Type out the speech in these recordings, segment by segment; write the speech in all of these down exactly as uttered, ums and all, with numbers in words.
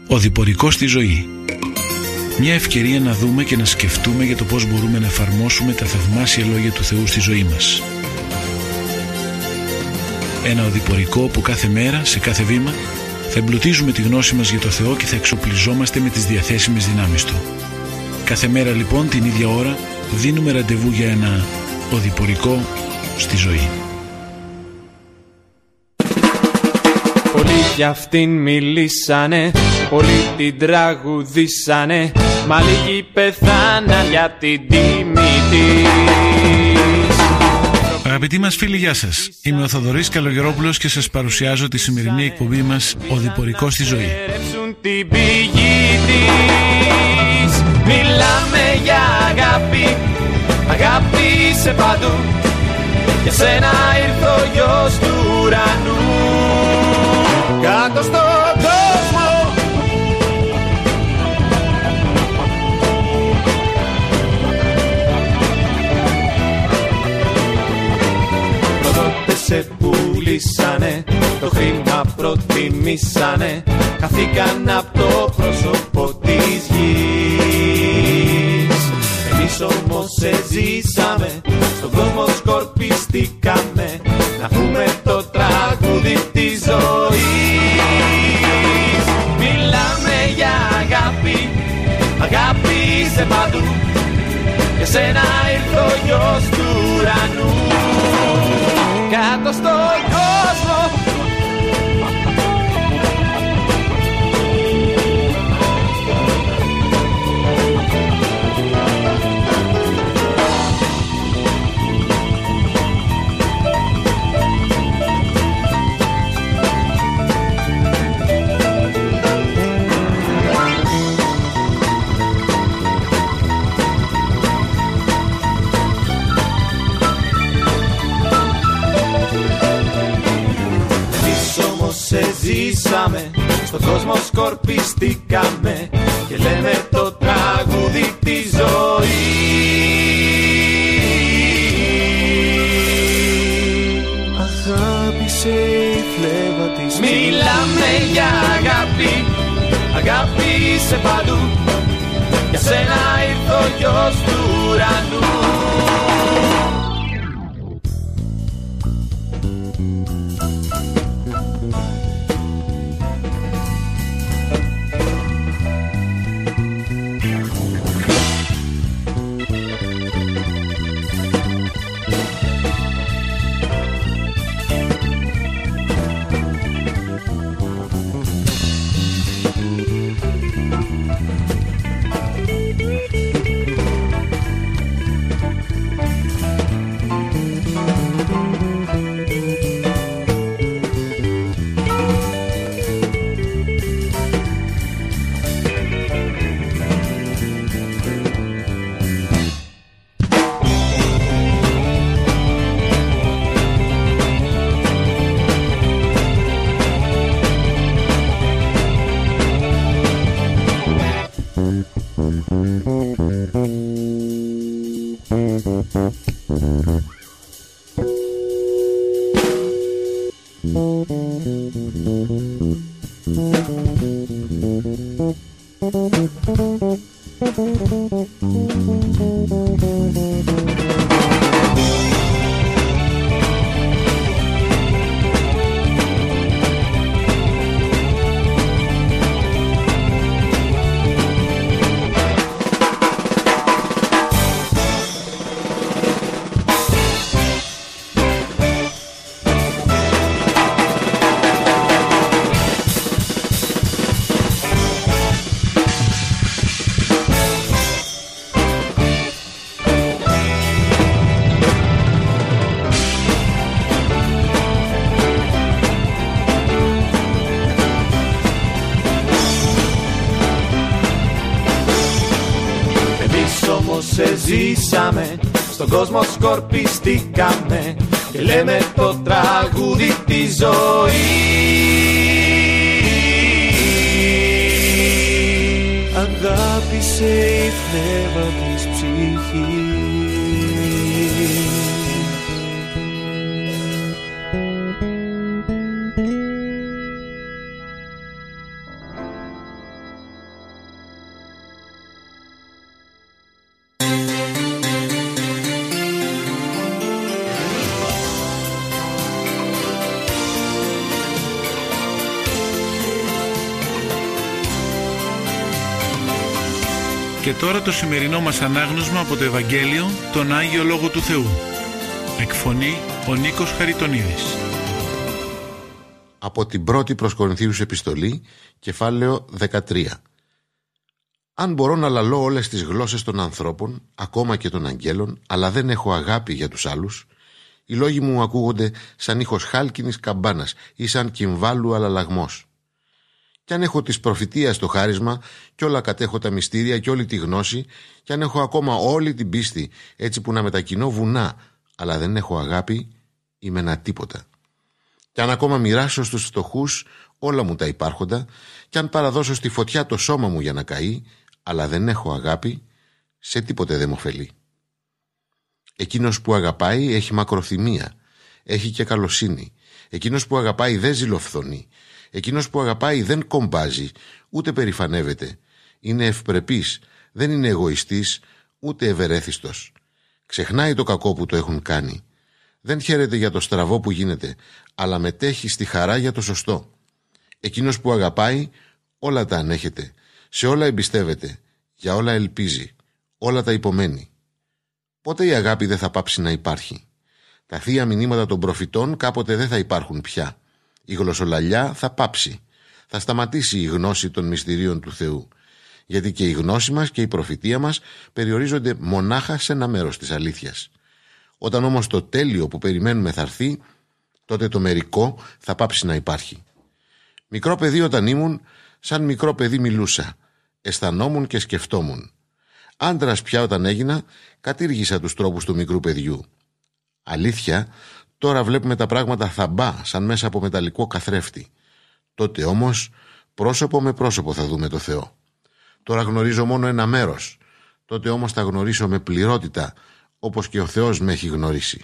Οδηπορικό στη ζωή. Μια ευκαιρία να δούμε και να σκεφτούμε για το πώς μπορούμε να εφαρμόσουμε τα θαυμάσια λόγια του Θεού στη ζωή μας. Ένα οδηπορικό που κάθε μέρα, σε κάθε βήμα, θα εμπλουτίζουμε τη γνώση μας για το Θεό και θα εξοπλιζόμαστε με τις διαθέσιμες δυνάμεις Του. Κάθε μέρα λοιπόν την ίδια ώρα δίνουμε ραντεβού για ένα οδηπορικό στη ζωή. Πολλοί για αυτήν μιλήσανε, πολλοί την τραγουδήσανε, μα λίγοι πεθάναν για την τιμή της. Αγαπητοί μας φίλοι, γεια σας. Είμαι ο Θοδωρής Καλογερόπουλος και σας παρουσιάζω τη σημερινή εκπομπή μας «Οδηπορικό στη ζωή». Την πηγή της. Μιλάμε για αγάπη, αγάπη σε παντού. Για σένα ήρθε ο γιος του ουρανού. Κάτω στον κόσμο προδότες σε πουλήσανε, το χρήμα προτιμήσανε, χαθήκαν απ' το πρόσωπο της γης. Εμείς όμως σε ζήσαμε, στον κόσμο σκορπιστήκαμε, να πούμε το τραγούδι της ζωής. Μιλάμε για αγάπη, αγάπη σε παντού. Για σένα ήρθε ο γιος του ουρανού. Κάτω στον κόσμο σε ζήσαμε, στον κόσμο σκορπιστήκαμε και λέμε το τραγούδι της ζωής. Αγάπησε η φλέβα της. Μιλάμε για αγάπη, αγάπη σε παντού. Για σένα ήρθε ο γιος του ουρανού. Σε ζήσαμε, στον κόσμο σκορπιστήκαμε και λέμε το τραγούδι της ζωής. Αγάπησε η φλέβα της ψυχής. Και τώρα το σημερινό μας ανάγνωσμα από το Ευαγγέλιο, τον Άγιο Λόγο του Θεού. Εκφωνεί ο Νίκος Χαριτονίδης. Από την πρώτη προς Κορινθίους επιστολή, κεφάλαιο δεκατρία. Αν μπορώ να λαλώ όλες τις γλώσσες των ανθρώπων, ακόμα και των αγγέλων, αλλά δεν έχω αγάπη για τους άλλους, οι λόγοι μου ακούγονται σαν ήχος χάλκινης καμπάνας ή σαν κυμβάλου αλλαλαγμός. Κι αν έχω της προφητείας το χάρισμα, κι όλα κατέχω τα μυστήρια κι όλη τη γνώση, κι αν έχω ακόμα όλη την πίστη, έτσι που να μετακινώ βουνά, αλλά δεν έχω αγάπη, είμαι ένα τίποτα. Κι αν ακόμα μοιράσω στους φτωχούς όλα μου τα υπάρχοντα, κι αν παραδώσω στη φωτιά το σώμα μου για να καεί, αλλά δεν έχω αγάπη, σε τίποτε δεν μ' ωφελεί. Εκείνος που αγαπάει έχει μακροθυμία, έχει και καλοσύνη. Εκείνος που αγαπάει δεν ζηλοφθονεί. Εκείνος που αγαπάει δεν κομπάζει, ούτε περηφανεύεται. Είναι ευπρεπής, δεν είναι εγωιστής, ούτε ευερέθιστος. Ξεχνάει το κακό που το έχουν κάνει. Δεν χαίρεται για το στραβό που γίνεται, αλλά μετέχει στη χαρά για το σωστό. Εκείνος που αγαπάει όλα τα ανέχεται, σε όλα εμπιστεύεται, για όλα ελπίζει, όλα τα υπομένει. Πότε η αγάπη δεν θα πάψει να υπάρχει? Τα θεία μηνύματα των προφητών κάποτε δεν θα υπάρχουν πια. Η γλωσσολαλιά θα πάψει. Θα σταματήσει η γνώση των μυστηρίων του Θεού. Γιατί και η γνώση μας και η προφητεία μας περιορίζονται μονάχα σε ένα μέρος της αλήθειας. Όταν όμως το τέλειο που περιμένουμε θα έρθει, τότε το μερικό θα πάψει να υπάρχει. Μικρό παιδί όταν ήμουν, σαν μικρό παιδί μιλούσα. Αισθανόμουν και σκεφτόμουν. Άντρας πια όταν έγινα, κατήργησα τους τρόπους του μικρού παιδιού. Αλήθεια, τώρα βλέπουμε τα πράγματα θαμπά, σαν μέσα από μεταλλικό καθρέφτη. Τότε όμως, πρόσωπο με πρόσωπο θα δούμε το Θεό. Τώρα γνωρίζω μόνο ένα μέρος. Τότε όμως θα γνωρίσω με πληρότητα, όπως και ο Θεός με έχει γνωρίσει.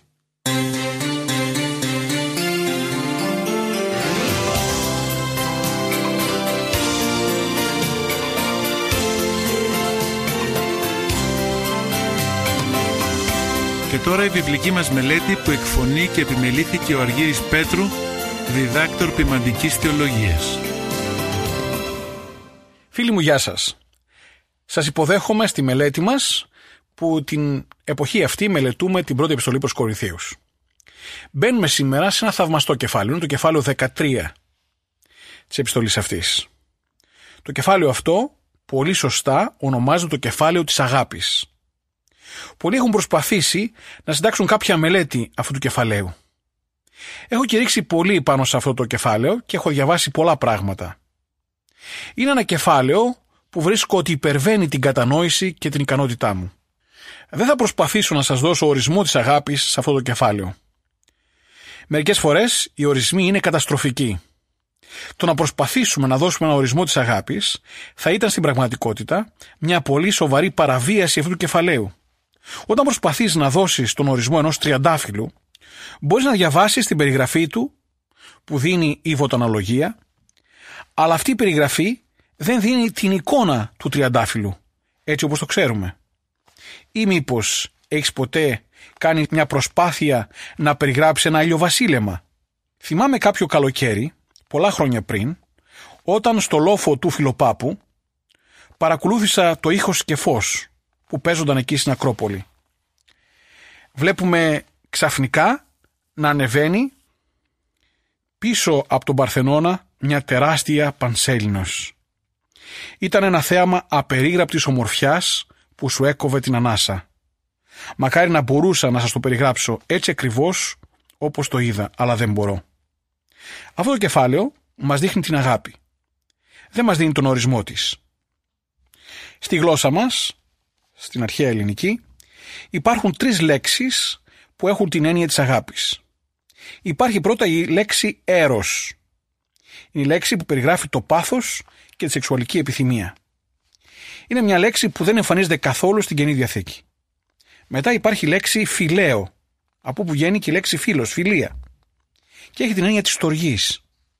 Και τώρα η βιβλική μας μελέτη που εκφωνεί και επιμελήθηκε ο Αργύρης Πέτρου, διδάκτορ ποιμαντικής θεολογίας. Φίλοι μου, γεια σας. Σας υποδέχομαι στη μελέτη μας που την εποχή αυτή μελετούμε την πρώτη επιστολή προς Κορινθίους. Μπαίνουμε σήμερα σε ένα θαυμαστό κεφάλαιο, είναι το κεφάλαιο δεκατρία της επιστολής αυτής. Το κεφάλαιο αυτό πολύ σωστά ονομάζεται το κεφάλαιο της αγάπης. Πολλοί έχουν προσπαθήσει να συντάξουν κάποια μελέτη αυτού του κεφαλαίου. Έχω κηρύξει πολύ πάνω σε αυτό το κεφάλαιο και έχω διαβάσει πολλά πράγματα. Είναι ένα κεφάλαιο που βρίσκω ότι υπερβαίνει την κατανόηση και την ικανότητά μου. Δεν θα προσπαθήσω να σας δώσω ορισμό της αγάπης σε αυτό το κεφάλαιο. Μερικές φορές οι ορισμοί είναι καταστροφικοί. Το να προσπαθήσουμε να δώσουμε ένα ορισμό της αγάπης θα ήταν στην πραγματικότητα μια πολύ σοβαρή παραβίαση αυτού του κεφαλαίου. Όταν προσπαθείς να δώσεις τον ορισμό ενός τριαντάφυλλου, μπορείς να διαβάσεις την περιγραφή του που δίνει η βοτανολογία, αλλά αυτή η περιγραφή δεν δίνει την εικόνα του τριαντάφυλλου, έτσι όπως το ξέρουμε. Ή μήπως έχεις ποτέ κάνει μια προσπάθεια να περιγράψεις ένα ηλιοβασίλεμα? Θυμάμαι κάποιο καλοκαίρι, πολλά χρόνια πριν, όταν στο λόφο του Φιλοπάπου παρακολούθησα το ήχος και φως που παίζονταν εκεί στην Ακρόπολη. Βλέπουμε ξαφνικά να ανεβαίνει πίσω από τον Παρθενώνα μια τεράστια πανσέλινος. Ήταν ένα θέαμα απερίγραπτης ομορφιάς που σου έκοβε την ανάσα. Μακάρι να μπορούσα να σας το περιγράψω έτσι ακριβώς όπως το είδα, αλλά δεν μπορώ. Αυτό το κεφάλαιο μας δείχνει την αγάπη. Δεν μας δίνει τον ορισμό της. Στη γλώσσα μας, στην αρχαία ελληνική, υπάρχουν τρεις λέξεις που έχουν την έννοια της αγάπης. Υπάρχει πρώτα η λέξη έρος. Είναι η λέξη που περιγράφει το πάθος και τη σεξουαλική επιθυμία. Είναι μια λέξη που δεν εμφανίζεται καθόλου στην Καινή Διαθήκη. Μετά υπάρχει η λέξη φιλέο, από που βγαίνει και η λέξη φίλος, φιλία. Και έχει την έννοια της στοργής.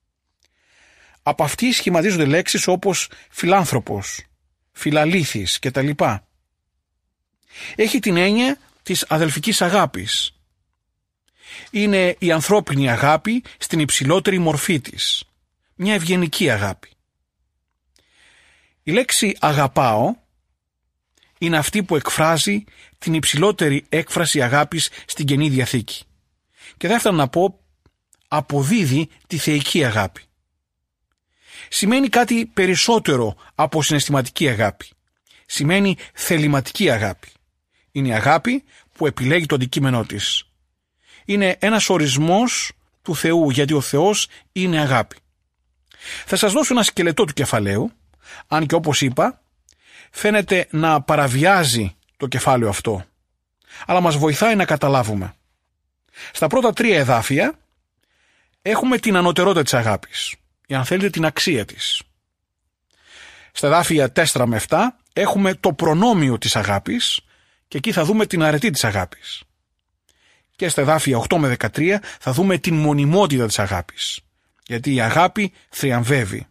Από αυτή σχηματίζονται λέξεις όπως φιλάνθρωπος, φιλαλήθης κτλ. Έχει την έννοια της αδελφικής αγάπης. Είναι η ανθρώπινη αγάπη στην υψηλότερη μορφή της. Μια ευγενική αγάπη. Η λέξη αγαπάω είναι αυτή που εκφράζει την υψηλότερη έκφραση αγάπης στην Καινή Διαθήκη. Και δεύτερον να πω, αποδίδει τη θεϊκή αγάπη. Σημαίνει κάτι περισσότερο από συναισθηματική αγάπη. Σημαίνει θεληματική αγάπη. Είναι η αγάπη που επιλέγει το αντικείμενό της. Είναι ένας ορισμός του Θεού, γιατί ο Θεός είναι αγάπη. Θα σας δώσω ένα σκελετό του κεφαλαίου, αν και όπως είπα, φαίνεται να παραβιάζει το κεφάλαιο αυτό, αλλά μας βοηθάει να καταλάβουμε. Στα πρώτα τρία εδάφια έχουμε την ανωτερότητα της αγάπης, ή αν θέλετε την αξία της. Στα εδάφια τέσσερα με επτά έχουμε το προνόμιο της αγάπης και εκεί θα δούμε την αρετή της αγάπης. Και στα εδάφια οκτώ με δεκατρία θα δούμε την μονιμότητα της αγάπης, γιατί η αγάπη θριαμβεύει.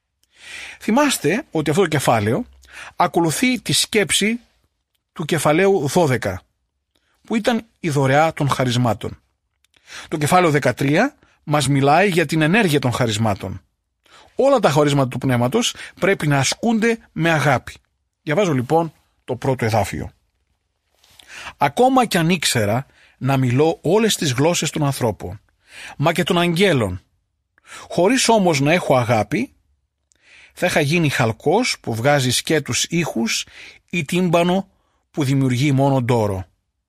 Θυμάστε ότι αυτό το κεφάλαιο ακολουθεί τη σκέψη του κεφαλαίου δώδεκα, που ήταν η δωρεά των χαρισμάτων. Το κεφάλαιο δεκατρία μας μιλάει για την ενέργεια των χαρισμάτων. Όλα τα χαρίσματα του πνεύματος πρέπει να ασκούνται με αγάπη. Διαβάζω λοιπόν το πρώτο εδάφιο. Ακόμα κι αν ήξερα να μιλώ όλες τις γλώσσες των ανθρώπων, μα και των αγγέλων, χωρίς όμως να έχω αγάπη, θα είχα γίνει χαλκός που βγάζει σκέτους ήχους ή τύμπανο που δημιουργεί μόνο ντόρο.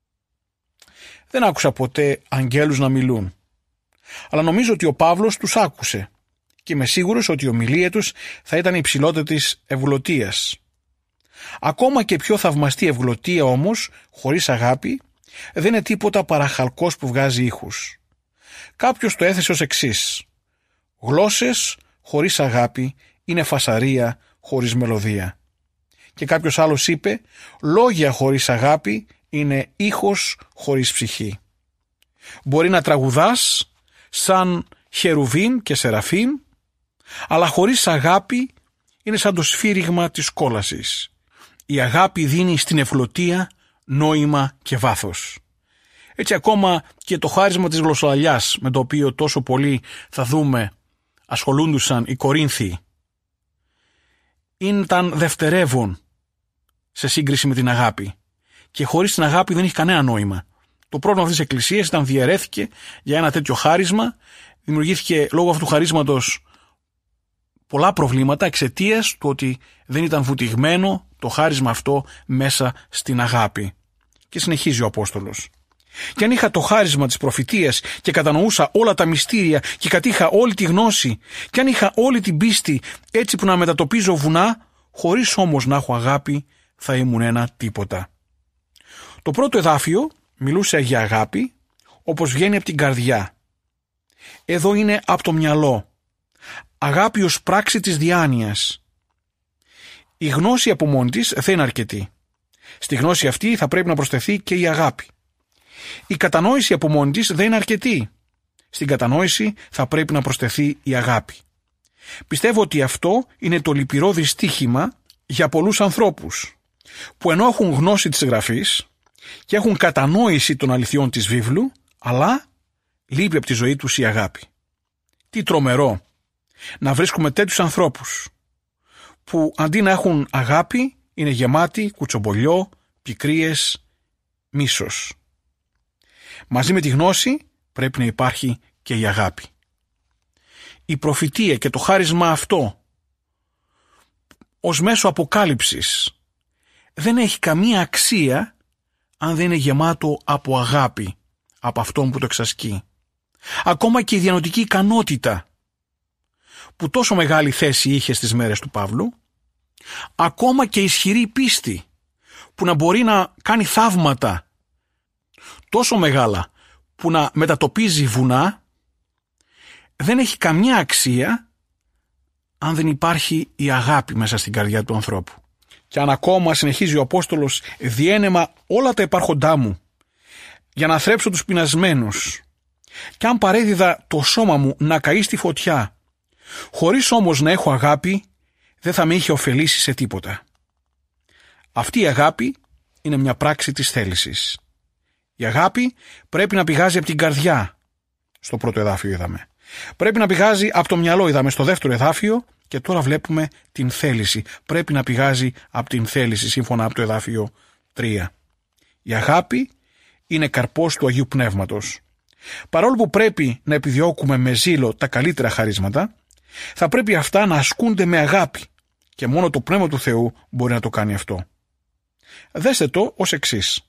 Δεν άκουσα ποτέ αγγέλους να μιλούν, αλλά νομίζω ότι ο Παύλος τους άκουσε και είμαι σίγουρος ότι η ομιλία τους θα ήταν υψηλότερη της ευγλωτίας. Ακόμα και πιο θαυμαστή ευγλωτία όμως, χωρίς αγάπη, δεν είναι τίποτα παρά χαλκός που βγάζει ήχους. Κάποιος το έθεσε ως εξής: γλώσσες χωρίς αγάπη είναι φασαρία χωρίς μελωδία. Και κάποιος άλλος είπε: λόγια χωρίς αγάπη είναι ήχος χωρίς ψυχή. Μπορεί να τραγουδάς σαν χερουβίμ και σεραφίμ, αλλά χωρίς αγάπη είναι σαν το σφύριγμα της κόλασης. Η αγάπη δίνει στην ευλωτία νόημα και βάθος. Έτσι ακόμα και το χάρισμα της γλωσσολαλιάς, με το οποίο τόσο πολύ θα δούμε ασχολούντουσαν οι Κορίνθιοι, ήταν δευτερεύον σε σύγκριση με την αγάπη. Και χωρίς την αγάπη δεν έχει κανένα νόημα. Το πρόβλημα αυτής της εκκλησίας ήταν διαιρέθηκε για ένα τέτοιο χάρισμα. Δημιουργήθηκε λόγω αυτού του χαρίσματος πολλά προβλήματα εξαιτίας του ότι δεν ήταν βουτυγμένο το χάρισμα αυτό μέσα στην αγάπη. Και συνεχίζει ο Απόστολος. Και αν είχα το χάρισμα της προφητείας και κατανοούσα όλα τα μυστήρια και κατήχα όλη τη γνώση, και αν είχα όλη την πίστη έτσι που να μετατοπίζω βουνά, χωρίς όμως να έχω αγάπη, θα ήμουν ένα τίποτα. Το πρώτο εδάφιο μιλούσε για αγάπη όπως βγαίνει από την καρδιά. Εδώ είναι από το μυαλό. Αγάπη ως πράξη της διάνοιας. Η γνώση από μόνη της δεν είναι αρκετή. Στη γνώση αυτή θα πρέπει να προσθεθεί και η αγάπη. Η κατανόηση από μόνη της δεν είναι αρκετή. Στην κατανόηση θα πρέπει να προσθεθεί η αγάπη. Πιστεύω ότι αυτό είναι το λυπηρό δυστύχημα για πολλούς ανθρώπους, που ενώ έχουν γνώση της γραφής και έχουν κατανόηση των αληθιών της βίβλου, αλλά λείπει από τη ζωή τους η αγάπη. Τι τρομερό να βρίσκουμε τέτοιους ανθρώπους που αντί να έχουν αγάπη είναι γεμάτοι κουτσομπολιό, πικρίες, μίσος. Μαζί με τη γνώση πρέπει να υπάρχει και η αγάπη. Η προφητεία και το χάρισμα αυτό ως μέσο αποκάλυψης δεν έχει καμία αξία αν δεν είναι γεμάτο από αγάπη από αυτόν που το εξασκεί. Ακόμα και η διανοητική ικανότητα που τόσο μεγάλη θέση είχε στις μέρες του Παύλου, ακόμα και η ισχυρή πίστη που να μπορεί να κάνει θαύματα τόσο μεγάλα που να μετατοπίζει βουνά, δεν έχει καμιά αξία αν δεν υπάρχει η αγάπη μέσα στην καρδιά του ανθρώπου. Και αν ακόμα συνεχίζει ο Απόστολος, διένεμα όλα τα υπάρχοντά μου για να θρέψω τους πεινασμένους, και αν παρέδιδα το σώμα μου να καεί στη φωτιά, χωρίς όμως να έχω αγάπη, δεν θα με είχε ωφελήσει σε τίποτα. Αυτή η αγάπη είναι μια πράξη της θέλησης. Η αγάπη πρέπει να πηγάζει από την καρδιά. Στο πρώτο εδάφιο είδαμε. Πρέπει να πηγάζει από το μυαλό, είδαμε στο δεύτερο εδάφιο, και τώρα βλέπουμε την θέληση. Πρέπει να πηγάζει από την θέληση, σύμφωνα από το εδάφιο τρία. Η αγάπη είναι καρπός του Αγίου Πνεύματος. Παρόλο που πρέπει να επιδιώκουμε με ζήλο τα καλύτερα χαρίσματα, θα πρέπει αυτά να ασκούνται με αγάπη και μόνο το Πνεύμα του Θεού μπορεί να το κάνει αυτό. Δέστε το ως εξής.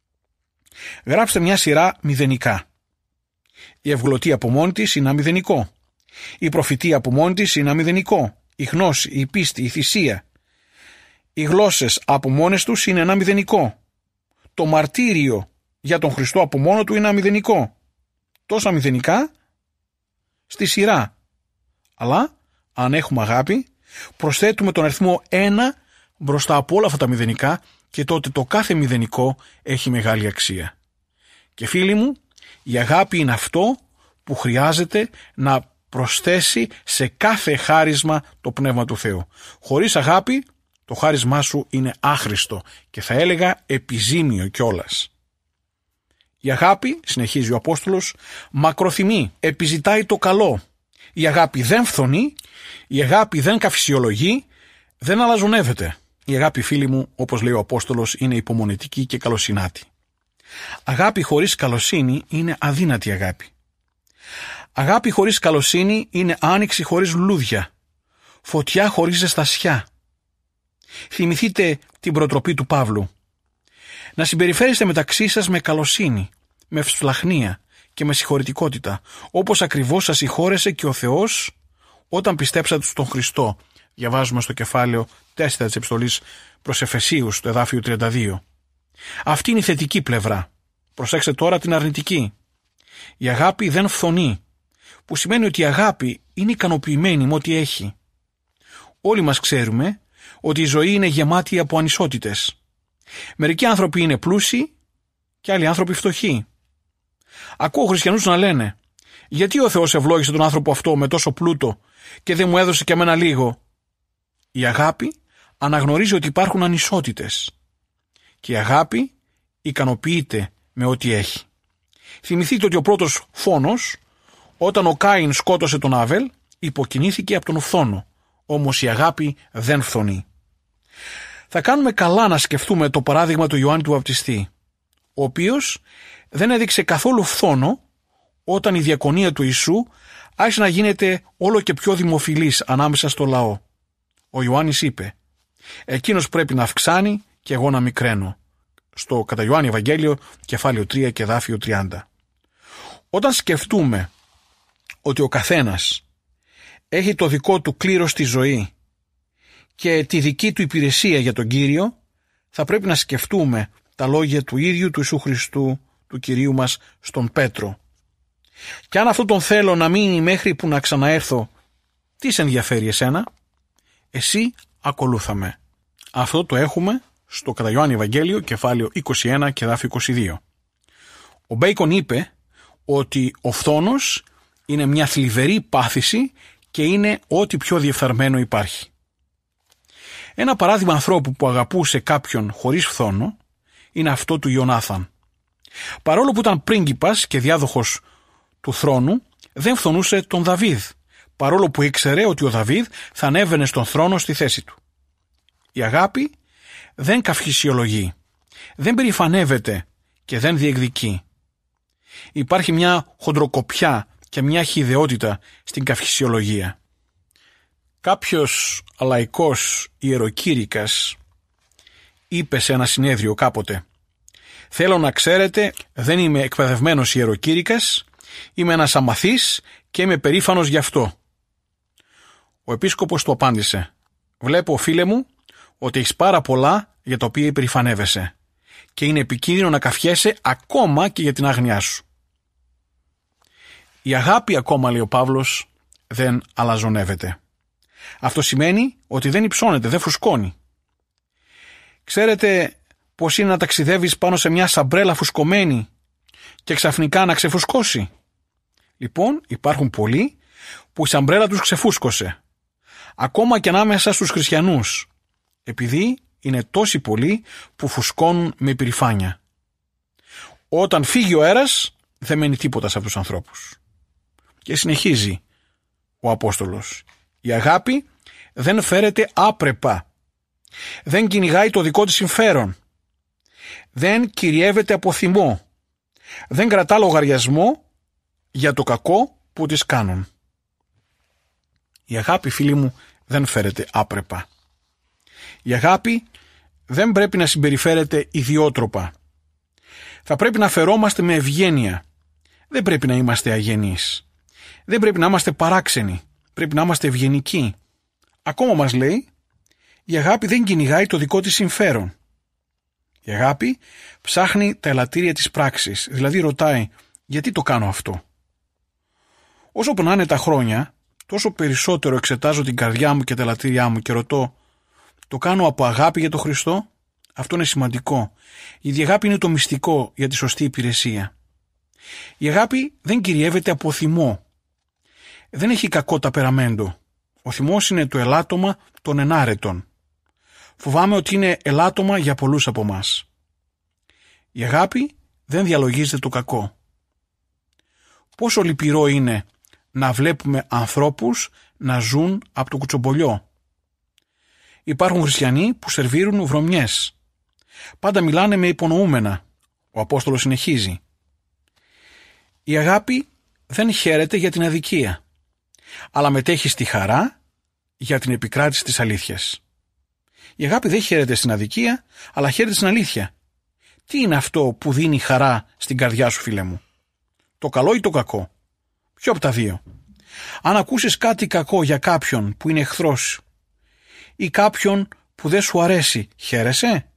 Γράψτε μια σειρά μηδενικά. Η ευγλωτία από μόνη της είναι ένα μηδενικό. Η προφητεία από μόνη της είναι ένα μηδενικό. Η γνώση, η πίστη, η θυσία. Οι γλώσσες από μόνες τους είναι ένα μηδενικό. Το μαρτύριο για τον Χριστό από μόνο του είναι ένα μηδενικό. Τόσα μηδενικά στη σειρά. Αλλά αν έχουμε αγάπη, προσθέτουμε τον αριθμό ένα μπροστά από όλα αυτά τα μηδενικά και τότε το κάθε μηδενικό έχει μεγάλη αξία. Και φίλοι μου, η αγάπη είναι αυτό που χρειάζεται να προσθέσει σε κάθε χάρισμα το Πνεύμα του Θεού. Χωρίς αγάπη, το χάρισμά σου είναι άχρηστο και θα έλεγα επιζήμιο κιόλας. Η αγάπη, συνεχίζει ο Απόστολος, μακροθυμεί, επιζητάει το καλό. Η αγάπη δεν φθονεί, η αγάπη δεν καυσιολογεί, δεν αλαζονεύεται. Η αγάπη, φίλοι μου, όπως λέει ο Απόστολος, είναι υπομονετική και καλοσυνάτη. Αγάπη χωρίς καλοσύνη είναι αδύνατη αγάπη. Αγάπη χωρίς καλοσύνη είναι άνοιξη χωρίς λουλούδια, φωτιά χωρίς ζεστασιά. Θυμηθείτε την προτροπή του Παύλου. Να συμπεριφέρεστε μεταξύ σας με καλοσύνη, με ευσπλαχνία και με συγχωρητικότητα, όπως ακριβώς σας συγχώρεσε και ο Θεός όταν πιστέψατε στον Χριστό. Διαβάζουμε στο κεφάλαιο τέσσερα της επιστολής προς Εφεσίους, το εδάφιο τριάντα δύο. Αυτή είναι η θετική πλευρά. Προσέξτε τώρα την αρνητική. Η αγάπη δεν φθονεί, που σημαίνει ότι η αγάπη είναι ικανοποιημένη με ό,τι έχει. Όλοι μας ξέρουμε ότι η ζωή είναι γεμάτη από ανισότητες. Μερικοί άνθρωποι είναι πλούσιοι και άλλοι άνθρωποι φτωχοί. Ακούω χριστιανούς να λένε, γιατί ο Θεός ευλόγησε τον άνθρωπο αυτό με τόσο πλούτο και δεν μου έδωσε και εμένα λίγο. Η αγάπη αναγνωρίζει ότι υπάρχουν ανισότητες και η αγάπη ικανοποιείται με ό,τι έχει. Θυμηθείτε ότι ο πρώτος φόνος, όταν ο Κάιν σκότωσε τον Άβελ, υποκινήθηκε από τον φθόνο, όμως η αγάπη δεν φθονεί. Θα κάνουμε καλά να σκεφτούμε το παράδειγμα του Ιωάννη του Βαπτιστή, ο οποίος δεν έδειξε καθόλου φθόνο όταν η διακονία του Ιησού άρχισε να γίνεται όλο και πιο δημοφιλής ανάμεσα στο λαό. Ο Ιωάννης είπε, εκείνος πρέπει να αυξάνει και εγώ να μικραίνω. Στο κατά Ιωάννη Ευαγγέλιο, κεφάλαιο τρία και εδάφιο τριάντα. Όταν σκεφτούμε ότι ο καθένας έχει το δικό του κλήρος στη ζωή και τη δική του υπηρεσία για τον Κύριο, θα πρέπει να σκεφτούμε τα λόγια του ίδιου του Ιησού Χριστού, του Κυρίου μας, στον Πέτρο. Και αν αυτό τον θέλω να μείνει μέχρι που να ξαναέρθω, τι σε ενδιαφέρει εσένα? Εσύ ακολούθαμε. Αυτό το έχουμε στο κατά Ιωάννη Ευαγγέλιο, κεφάλαιο είκοσι ένα και εδάφιο είκοσι δύο. Ο Μπέικον είπε ότι ο φθόνος είναι μια θλιβερή πάθηση και είναι ό,τι πιο διεφθαρμένο υπάρχει. Ένα παράδειγμα ανθρώπου που αγαπούσε κάποιον χωρίς φθόνο είναι αυτό του Ιωνάθαν. Παρόλο που ήταν πρίγκιπας και διάδοχος του θρόνου, δεν φθονούσε τον Δαβίδ, παρόλο που ήξερε ότι ο Δαβίδ θα ανέβαινε στον θρόνο στη θέση του. Η αγάπη δεν καυχησιολογεί, δεν περηφανεύεται και δεν διεκδικεί. Υπάρχει μια χοντροκοπιά και μια χυδαιότητα στην καυχησιολογία. Κάποιος λαϊκός ιεροκήρυκας είπε σε ένα συνέδριο κάποτε, θέλω να ξέρετε, δεν είμαι εκπαιδευμένος ιεροκήρυκας, είμαι ένας αμαθής και είμαι περήφανος γι' αυτό. Ο επίσκοπος του απάντησε, βλέπω φίλε μου ότι έχεις πάρα πολλά για τα οποία υπερηφανεύεσαι και είναι επικίνδυνο να καυχέσαι ακόμα και για την άγνοιά σου. Η αγάπη, ακόμα λέει ο Παύλος, δεν αλαζονεύεται. Αυτό σημαίνει ότι δεν υψώνεται, δεν φουσκώνει. Ξέρετε πως είναι να ταξιδεύεις πάνω σε μια σαμπρέλα φουσκωμένη και ξαφνικά να ξεφουσκώσει? Λοιπόν, υπάρχουν πολλοί που η σαμπρέλα τους ξεφούσκωσε, ακόμα και ανάμεσα στους χριστιανούς, επειδή είναι τόσοι πολλοί που φουσκώνουν με υπερηφάνεια. Όταν φύγει ο αέρας, δεν μένει τίποτα σε αυτούς τους ανθρώπους. Και συνεχίζει ο Απόστολος. Η αγάπη δεν φέρεται άπρεπα. Δεν κυνηγάει το δικό της συμφέρον. Δεν κυριεύεται από θυμό. Δεν κρατά λογαριασμό για το κακό που της κάνουν. Η αγάπη, φίλοι μου, δεν φέρεται άπρεπα. Η αγάπη δεν πρέπει να συμπεριφέρεται ιδιότροπα. Θα πρέπει να φερόμαστε με ευγένεια. Δεν πρέπει να είμαστε αγενείς. Δεν πρέπει να είμαστε παράξενοι. Πρέπει να είμαστε ευγενικοί. Ακόμα μας λέει, η αγάπη δεν κυνηγάει το δικό της συμφέρον. Η αγάπη ψάχνει τα ελαττήρια της πράξης. Δηλαδή ρωτάει, γιατί το κάνω αυτό? Όσο περνάνε τα χρόνια, τόσο περισσότερο εξετάζω την καρδιά μου και τα ελαττήριά μου και ρωτώ, το κάνω από αγάπη για τον Χριστό? Αυτό είναι σημαντικό. Η αγάπη είναι το μυστικό για τη σωστή υπηρεσία. Η αγάπη δεν κυριεύεται από θυμό. Δεν έχει κακό ταπεραμέντο. Ο θυμός είναι το ελάττωμα των ενάρετων. Φοβάμαι ότι είναι ελάττωμα για πολλούς από μας. Η αγάπη δεν διαλογίζεται το κακό. Πόσο λυπηρό είναι να βλέπουμε ανθρώπους να ζουν από το κουτσομπολιό. Υπάρχουν χριστιανοί που σερβίρουν βρωμιές. Πάντα μιλάνε με υπονοούμενα. Ο Απόστολος συνεχίζει. Η αγάπη δεν χαίρεται για την αδικία, αλλά μετέχει στη χαρά για την επικράτηση της αλήθειας. Η αγάπη δεν χαίρεται στην αδικία, αλλά χαίρεται στην αλήθεια. Τι είναι αυτό που δίνει χαρά στην καρδιά σου, φίλε μου? Το καλό ή το κακό? Ποιο από τα δύο? Αν ακούσεις κάτι κακό για κάποιον που είναι εχθρός σου ή κάποιον που δεν σου αρέσει, χαίρεσαι?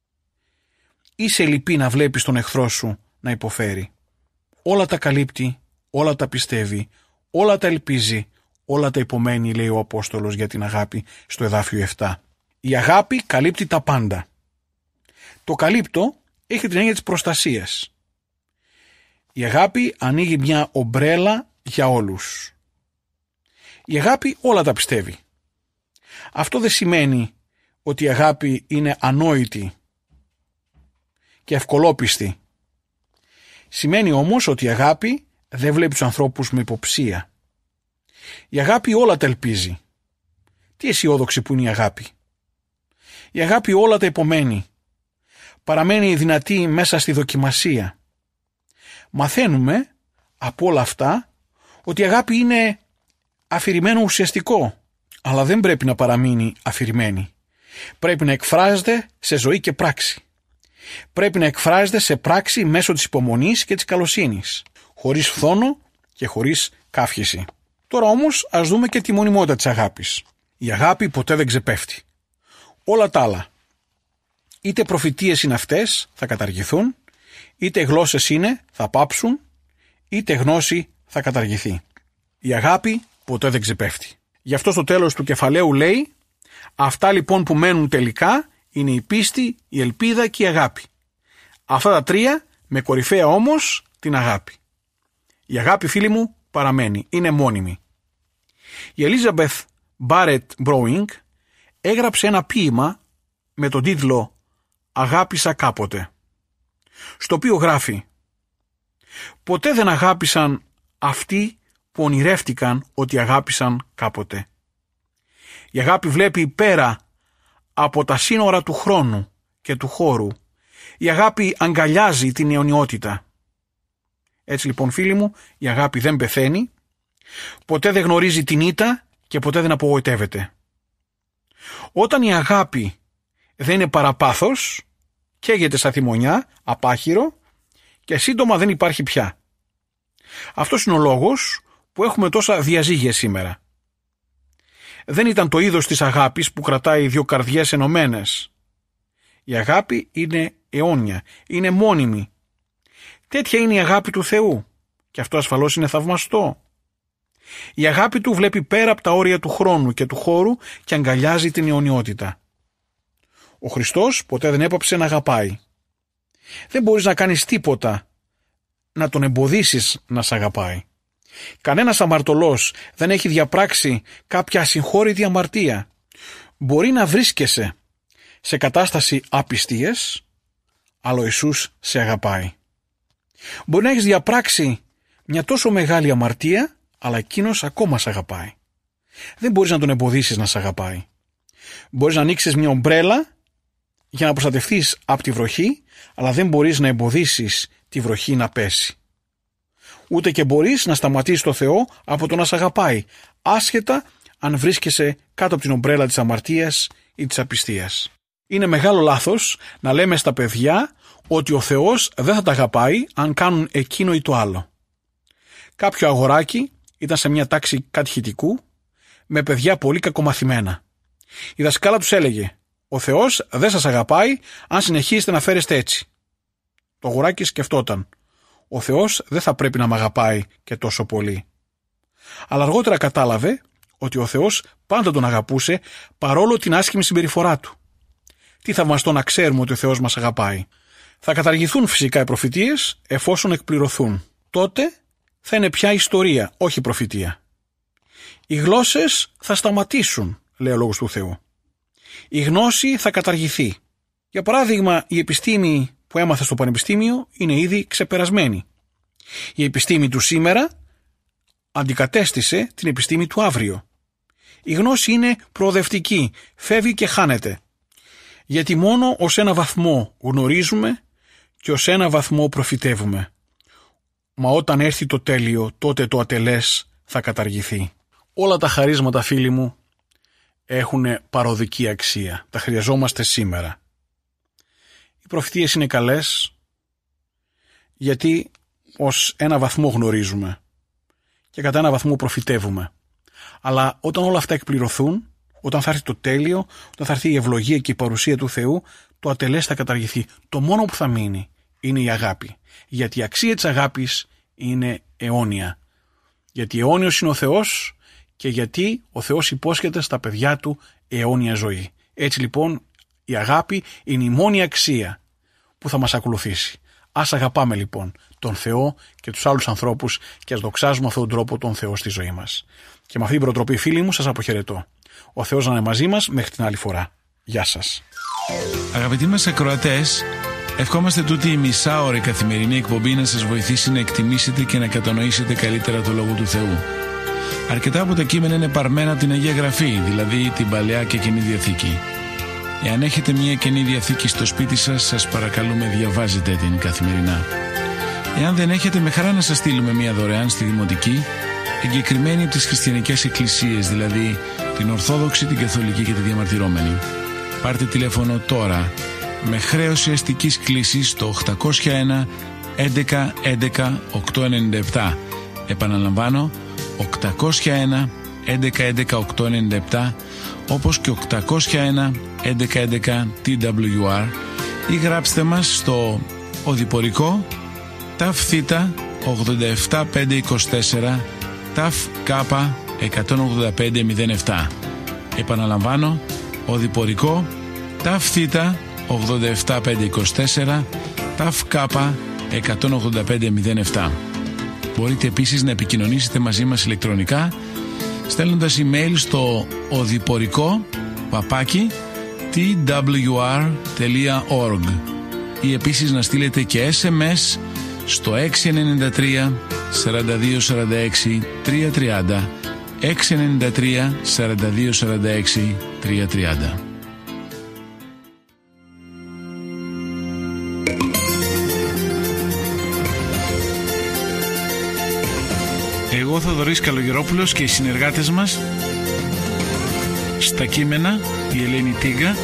Ή σε λυπεί να βλέπεις τον εχθρό σου να υποφέρει? Όλα τα καλύπτει, όλα τα πιστεύει, όλα τα ελπίζει, όλα τα υπομένει, λέει ο Απόστολος για την αγάπη στο εδάφιο επτά. Η αγάπη καλύπτει τα πάντα. Το καλύπτω έχει την έννοια της προστασίας. Η αγάπη ανοίγει μια ομπρέλα για όλους. Η αγάπη όλα τα πιστεύει. Αυτό δεν σημαίνει ότι η αγάπη είναι ανόητη και ευκολόπιστη. Σημαίνει όμως ότι η αγάπη δεν βλέπει τους ανθρώπους με υποψία. Η αγάπη όλα τα ελπίζει. Τι αισιόδοξη που είναι η αγάπη. Η αγάπη όλα τα υπομένει. Παραμένει δυνατή μέσα στη δοκιμασία. Μαθαίνουμε από όλα αυτά ότι η αγάπη είναι αφηρημένο ουσιαστικό, αλλά δεν πρέπει να παραμείνει αφηρημένη. Πρέπει να εκφράζεται σε ζωή και πράξη. Πρέπει να εκφράζεται σε πράξη μέσω της υπομονής και της καλοσύνης, χωρίς φθόνο και χωρίς καύχηση. Τώρα όμως ας δούμε και τη μονιμότητα της αγάπης. Η αγάπη ποτέ δεν ξεπέφτει. Όλα τα άλλα, είτε προφητείες είναι αυτές, θα καταργηθούν, είτε γλώσσες είναι, θα πάψουν, είτε γνώση θα καταργηθεί. Η αγάπη ποτέ δεν ξεπέφτει. Γι' αυτό στο τέλος του κεφαλαίου λέει, αυτά λοιπόν που μένουν τελικά είναι η πίστη, η ελπίδα και η αγάπη. Αυτά τα τρία με κορυφαία όμως την αγάπη. Η αγάπη, φίλοι μου, παραμένει, είναι μόνιμη. Η Elizabeth Barrett Browning έγραψε ένα ποίημα με τον τίτλο «Αγάπησα κάποτε», στο οποίο γράφει «Ποτέ δεν αγάπησαν αυτοί που ονειρεύτηκαν ότι αγάπησαν κάποτε. Η αγάπη βλέπει πέρα από τα σύνορα του χρόνου και του χώρου. Η αγάπη αγκαλιάζει την αιωνιότητα». Έτσι λοιπόν, φίλοι μου, η αγάπη δεν πεθαίνει, ποτέ δεν γνωρίζει την ήττα και ποτέ δεν απογοητεύεται. Όταν η αγάπη δεν είναι παραπάθος, καίγεται σαν θυμονιά, απάχυρο και σύντομα δεν υπάρχει πια. Αυτός είναι ο λόγος που έχουμε τόσα διαζύγια σήμερα. Δεν ήταν το είδος της αγάπης που κρατάει δύο καρδιές ενωμένες. Η αγάπη είναι αιώνια, είναι μόνιμη. Τέτοια είναι η αγάπη του Θεού και αυτό ασφαλώς είναι θαυμαστό. Η αγάπη του βλέπει πέρα από τα όρια του χρόνου και του χώρου και αγκαλιάζει την αιωνιότητα. Ο Χριστός ποτέ δεν έπαψε να αγαπάει. Δεν μπορείς να κάνεις τίποτα να τον εμποδίσεις να σ' αγαπάει. Κανένας αμαρτωλός δεν έχει διαπράξει κάποια ασυγχώρητη αμαρτία. Μπορεί να βρίσκεσαι σε κατάσταση απιστίας, αλλά ο Ιησούς σε αγαπάει. Μπορεί να έχεις διαπράξει μια τόσο μεγάλη αμαρτία, αλλά εκείνος ακόμα σ' αγαπάει. Δεν μπορείς να τον εμποδίσεις να σε αγαπάει. Μπορείς να ανοίξεις μια ομπρέλα για να προστατευτείς από τη βροχή, αλλά δεν μπορείς να εμποδίσεις τη βροχή να πέσει. Ούτε και μπορείς να σταματήσεις το Θεό από το να σε αγαπάει, άσχετα αν βρίσκεσαι κάτω από την ομπρέλα της αμαρτίας ή της απιστίας. Είναι μεγάλο λάθος να λέμε στα παιδιά ότι ο Θεός δεν θα τα αγαπάει αν κάνουν εκείνο ή το άλλο. Κάποιο αγοράκι ήταν σε μια τάξη κατηχητικού με παιδιά πολύ κακομαθημένα. Η δασκάλα τους έλεγε: «Ο Θεός δεν σας αγαπάει αν συνεχίσετε να φέρεστε έτσι». Το αγοράκι σκεφτόταν: «Ο Θεός δεν θα πρέπει να μ' αγαπάει και τόσο πολύ». Αλλά αργότερα κατάλαβε ότι ο Θεός πάντα τον αγαπούσε παρόλο την άσχημη συμπεριφορά του. Τι θαυμαστό να ξέρουμε ότι ο Θεός μας αγαπάει. Θα καταργηθούν φυσικά οι προφητείες εφόσον εκπληρωθούν. Τότε θα είναι πια ιστορία, όχι προφητεία. Οι γλώσσες θα σταματήσουν, λέει ο Λόγος του Θεού. Η γνώση θα καταργηθεί. Για παράδειγμα, η επιστήμη που έμαθε στο πανεπιστήμιο είναι ήδη ξεπερασμένη. Η επιστήμη του σήμερα αντικατέστησε την επιστήμη του αύριο. Η γνώση είναι προοδευτική, φεύγει και χάνεται. Γιατί μόνο ως ένα βαθμό γνωρίζουμε και ως ένα βαθμό προφητεύουμε. Μα όταν έρθει το τέλειο, τότε το ατελές θα καταργηθεί. Όλα τα χαρίσματα, φίλοι μου, έχουν παροδική αξία. Τα χρειαζόμαστε σήμερα. Οι προφητείες είναι καλές γιατί ως ένα βαθμό γνωρίζουμε και κατά ένα βαθμό προφητεύουμε. Αλλά όταν όλα αυτά εκπληρωθούν, όταν θα έρθει το τέλειο, όταν θα έρθει η ευλογία και η παρουσία του Θεού, το ατελές θα καταργηθεί. Το μόνο που θα μείνει είναι η αγάπη. Γιατί η αξία της αγάπης είναι αιώνια. Γιατί αιώνιος είναι ο Θεός και γιατί ο Θεός υπόσχεται στα παιδιά του αιώνια ζωή. Έτσι λοιπόν η αγάπη είναι η μόνη αξία που θα μας ακολουθήσει. Ας αγαπάμε λοιπόν τον Θεό και τους άλλους ανθρώπους και ας δοξάζουμε αυτόν τον τρόπο τον Θεό στη ζωή μας. Και με αυτή την προτροπή, φίλοι μου, σας αποχαιρετώ. Ο Θεός να είναι μαζί μας μέχρι την άλλη φορά. Γεια σας. Αγαπητοί μας ακροατές, ευχόμαστε τούτη η μισάωρη καθημερινή εκπομπή να σας βοηθήσει να εκτιμήσετε και να κατανοήσετε καλύτερα το Λόγο του Θεού. Αρκετά από τα κείμενα είναι παρμένα από την Αγία Γραφή, δηλαδή την Παλαιά και Καινή Διαθήκη. Εάν έχετε μια Καινή Διαθήκη στο σπίτι σας, σας παρακαλούμε διαβάζετε την καθημερινά. Εάν δεν έχετε, με χαρά να σας στείλουμε μια δωρεάν στη Δημοτική, εγκεκριμένη από τις χριστιανικές εκκλησίες, δηλαδή την Ορθόδοξη, την Καθολική και τη Διαμαρτυρόμενη. Πάρτε τηλέφωνο τώρα με χρέωση αστικής κλήσης στο οκτακόσια ένα έντεκα έντεκα οκτακόσια ενενήντα επτά. Επαναλαμβάνω, οκτακόσια ένα έντεκα έντεκα οκτακόσια ενενήντα επτά, όπως και οκτακόσια ένα έντεκα έντεκα τι ντάμπλιου αρ, ή γράψτε μας στο οδηπορικό ταφ θήτα ογδόντα επτά πεντακόσια είκοσι τέσσερα ταφ κάπα εκατόν ογδόντα πέντε μηδέν επτά. Επαναλαμβάνω, οδηπορικό ταφ θήτα ογδόντα επτά πεντακόσια είκοσι τέσσερα ταφ κάπα εκατόν ογδόντα πέντε μηδέν επτά. Μπορείτε επίσης να επικοινωνήσετε μαζί μας ηλεκτρονικά στέλνοντας email στο οδηπορικό παπάκι τι ντάμπλιου αρ τελεία org ή επίσης να στείλετε και ες εμ ες στο έξι εννιά τρία σαράντα δύο σαράντα έξι τριακόσια τριάντα, έξι εννιά τρία σαράντα δύο σαράντα έξι τριακόσια τριάντα. Εγώ, Θοδωρής Καλογερόπουλος, και οι συνεργάτες μας στα κείμενα, η Ελένη Τίγκα,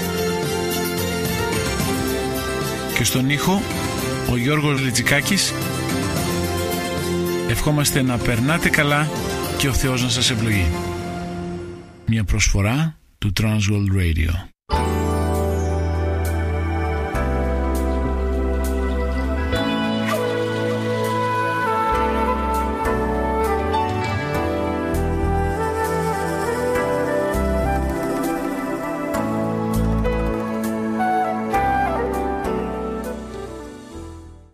και στον ήχο ο Γιώργος Λιτζικάκης, ευχόμαστε να περνάτε καλά και ο Θεός να σας ευλογεί. Μια προσφορά του Transworld Radio.